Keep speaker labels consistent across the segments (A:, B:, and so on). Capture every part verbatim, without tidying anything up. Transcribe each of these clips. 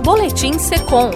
A: Boletim Secom.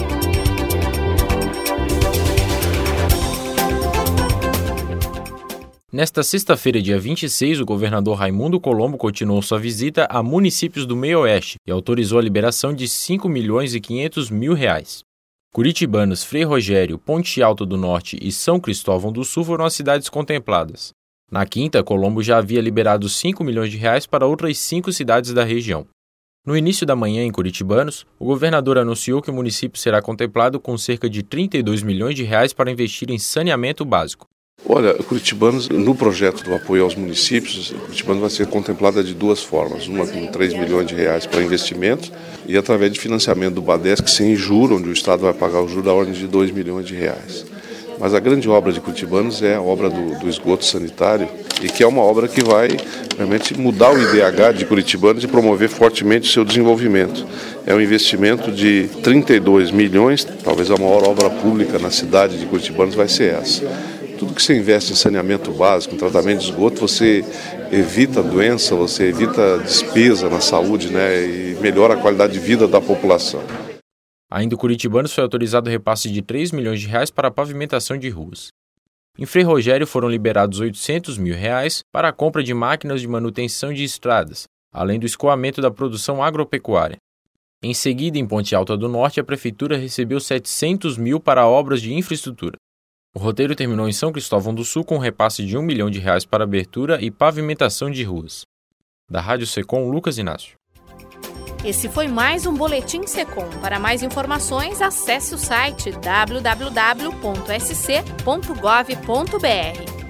B: Nesta sexta-feira, dia vinte e seis, o governador Raimundo Colombo continuou sua visita a municípios do Meio-Oeste e autorizou a liberação de cinco milhões e quinhentos mil reais. Curitibanos, Frei Rogério, Ponte Alta do Norte e São Cristóvão do Sul foram as cidades contempladas. Na quinta, Colombo já havia liberado cinco milhões de reais para outras cinco cidades da região. No início da manhã, em Curitibanos, o governador anunciou que o município será contemplado com cerca de trinta e dois milhões de reais para investir em saneamento básico.
C: Olha, Curitibanos, no projeto do apoio aos municípios, Curitibanos vai ser contemplada de duas formas. Uma com três milhões de reais para investimento e através de financiamento do Badesc sem juro, onde o Estado vai pagar o juro da ordem de dois milhões de reais. Mas a grande obra de Curitibanos é a obra do, do esgoto sanitário e que é uma obra que vai realmente mudar o I D H de Curitibanos e promover fortemente o seu desenvolvimento. É um investimento de trinta e dois milhões, talvez a maior obra pública na cidade de Curitibanos vai ser essa. Tudo que você investe em saneamento básico, em tratamento de esgoto, você evita doença, você evita despesa na saúde, né, e melhora a qualidade de vida da população.
B: Ainda em Curitibanos foi autorizado o repasse de três milhões de reais para a pavimentação de ruas. Em Frei Rogério foram liberados oitocentos mil reais para a compra de máquinas de manutenção de estradas, além do escoamento da produção agropecuária. Em seguida, em Ponte Alta do Norte, a Prefeitura recebeu setecentos mil para obras de infraestrutura. O roteiro terminou em São Cristóvão do Sul com um repasse de um milhão de reais para abertura e pavimentação de ruas. Da Rádio Secom, Lucas Inácio.
A: Esse foi mais um Boletim Secom. Para mais informações, acesse o site w w w ponto s c ponto gov ponto b r.